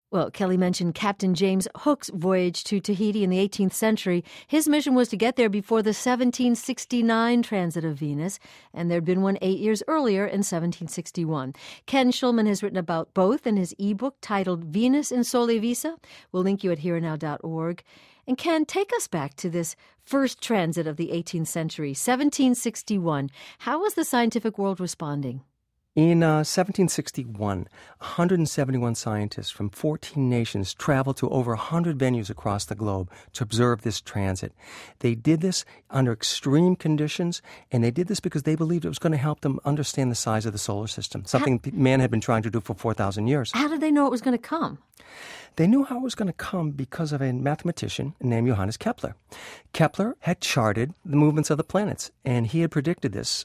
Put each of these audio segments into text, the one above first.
Well, Kelly mentioned Captain James Hook's voyage to Tahiti in the 18th century. His mission was to get there before the 1769 transit of Venus, and there'd been one 8 years earlier in 1761. Ken Shulman has written about both in his ebook titled Venus in Sole Visa. We'll link you at herenow.org. And Ken, take us back to this first transit of the 18th century, 1761. How was the scientific world responding? In 1761, 171 scientists from 14 nations traveled to over 100 venues across the globe to observe this transit. They did this under extreme conditions, and they did this because they believed it was going to help them understand the size of the solar system, something man had been trying to do for 4,000 years. How did they know it was going to come? They knew how it was going to come because of a mathematician named Johannes Kepler. Kepler had charted the movements of the planets, and he had predicted this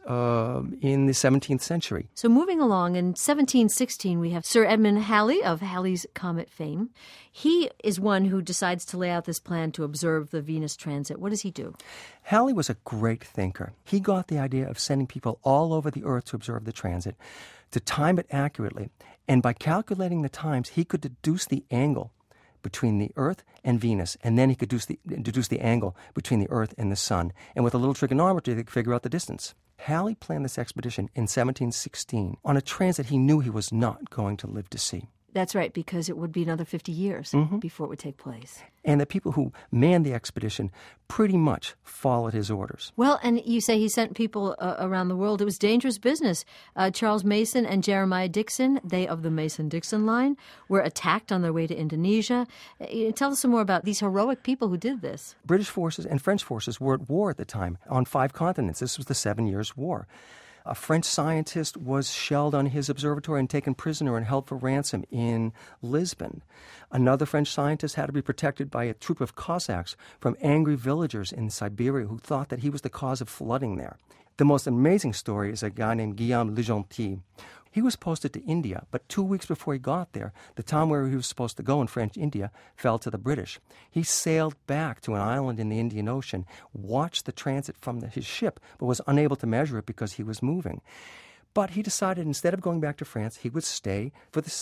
in the 17th century. So moving along, in 1716, we have Sir Edmund Halley of Halley's Comet fame. He is one who decides to lay out this plan to observe the Venus transit. What does he do? Halley was a great thinker. He got the idea of sending people all over the Earth to observe the transit, to time it accurately. And by calculating the times, he could deduce the angle between the Earth and Venus, and then he could deduce the angle between the Earth and the Sun. And with a little trigonometry, they could figure out the distance. Halley planned this expedition in 1716 on a transit he knew he was not going to live to see. That's right, because it would be another 50 years before it would take place. And the people who manned the expedition pretty much followed his orders. Well, and you say he sent people around the world. It was dangerous business. Charles Mason and Jeremiah Dixon, they of the Mason-Dixon line, were attacked on their way to Indonesia. Tell us some more about these heroic people who did this. British forces and French forces were at war at the time on 5 continents. This was the 7 Years' War. A French scientist was shelled on his observatory and taken prisoner and held for ransom in Lisbon. Another French scientist had to be protected by a troop of Cossacks from angry villagers in Siberia who thought that he was the cause of flooding there. The most amazing story is a guy named Guillaume Legentil. He was posted to India, but 2 weeks before he got there, the town where he was supposed to go in French India fell to the British. He sailed back to an island in the Indian Ocean, watched the transit from his ship, but was unable to measure it because he was moving. But he decided instead of going back to France, he would stay for the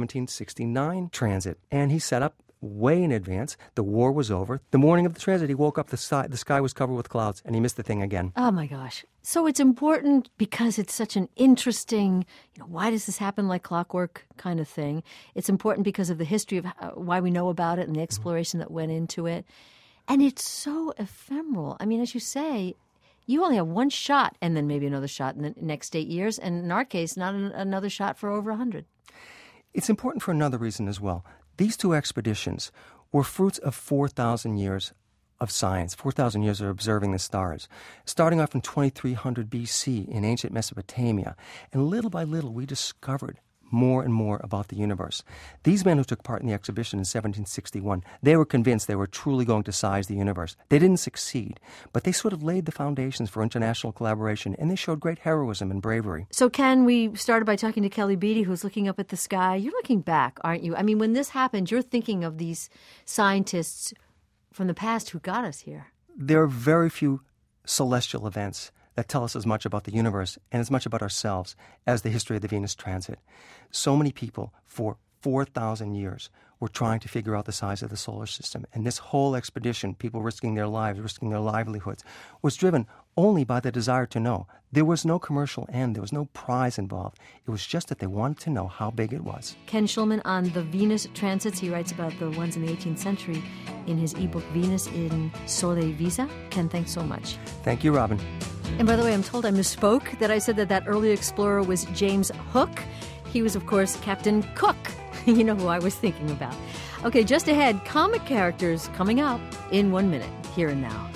1769 transit. And he set up way in advance. The war was over. The morning of the transit, he woke up, the sky was covered with clouds, and he missed the thing again. Oh, my gosh. So it's important because it's such an interesting, why does this happen like clockwork kind of thing? It's important because of the history of why we know about it and the exploration that went into it. And it's so ephemeral. I mean, as you say, you only have one shot and then maybe another shot in the next 8 years. And in our case, not another shot for over 100. It's important for another reason as well. These 2 expeditions were fruits of 4,000 years of science, 4,000 years of observing the stars, starting off in 2300 BC in ancient Mesopotamia. And little by little, we discovered more and more about the universe. These men who took part in the exhibition in 1761, they were convinced they were truly going to size the universe. They didn't succeed, but they sort of laid the foundations for international collaboration, and they showed great heroism and bravery. So, Ken, we started by talking to Kelly Beatty, who's looking up at the sky. You're looking back, aren't you? I mean, when this happened, you're thinking of these scientists from the past who got us here. There are very few celestial events that tell us as much about the universe and as much about ourselves as the history of the Venus transit. So many people for 4,000 years were trying to figure out the size of the solar system. And this whole expedition, people risking their lives, risking their livelihoods, was driven only by the desire to know. There was no commercial end. There was no prize involved. It was just that they wanted to know how big it was. Ken Shulman on the Venus transits. He writes about the ones in the 18th century in his ebook, Venus in Sole Visa. Ken, thanks so much. Thank you, Robin. And by the way, I'm told I misspoke, that I said that early explorer was James Hook. He was, of course, Captain Cook. You know who I was thinking about. Okay, just ahead, comic characters coming up in 1 minute, here and now.